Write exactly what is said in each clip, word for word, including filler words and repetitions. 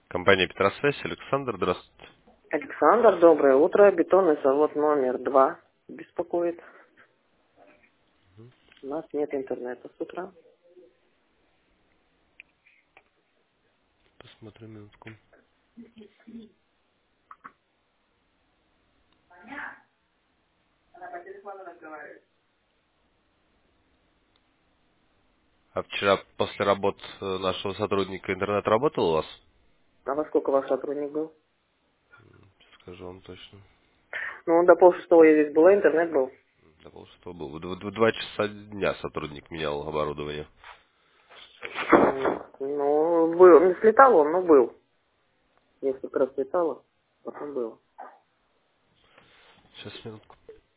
Компания Петросвязь, Александр, здравствуйте. Александр, доброе утро. Бетонный завод номер два беспокоит. У нас нет интернета с утра. Посмотрим минутку. А вчера после работ э, нашего сотрудника интернет работал у вас? А во сколько ваш сотрудник был? Скажу вам точно. Ну, до полшестого я здесь была, интернет был. До полшестого был. В дв- в два часа дня сотрудник менял оборудование. М, Ну, был. Не слетал он, но был. Несколько раз слетало, потом было. Сейчас, минутку.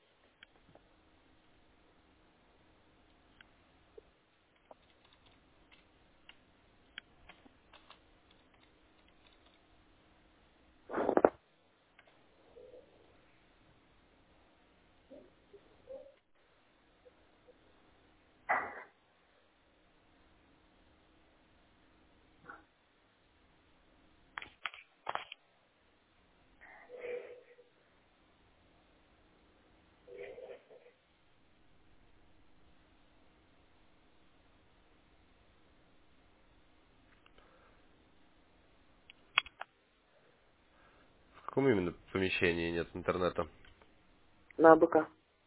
В каком именно помещении нет интернета? На АБК.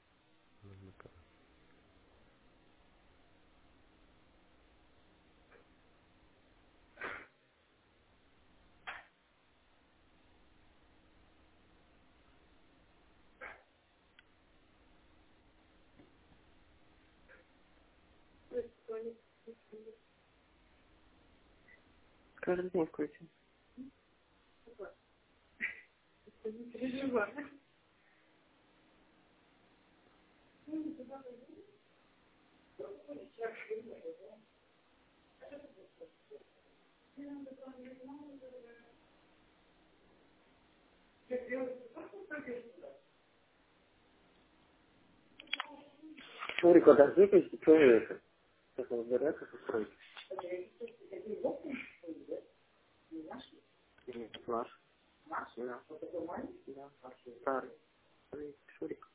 Каждый день включен. Шурик, подождите, что вы это? Сейчас он разбирается со стройкой. Нет, наш. Да. Да, старый. Шурик.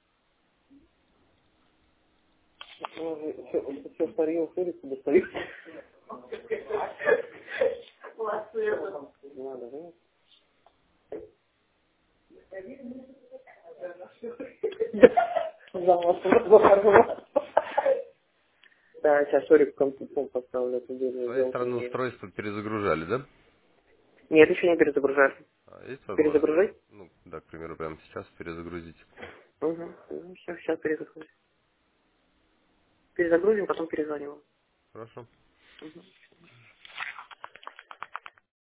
Ну, все, все старье Шурик достают. Надо, да? Замазал. Да, сейчас Шурик компьютер поставлю, эту С дверь своей сделал стороны мне. устройство перезагружали, да? Нет, еще не перезагружали. А есть возможность, Перезагружать? ну, да, к примеру, прямо сейчас перезагрузить? Угу. Ну, все, сейчас перезагрузим. Перезагрузим, потом перезвоним. Хорошо. Угу.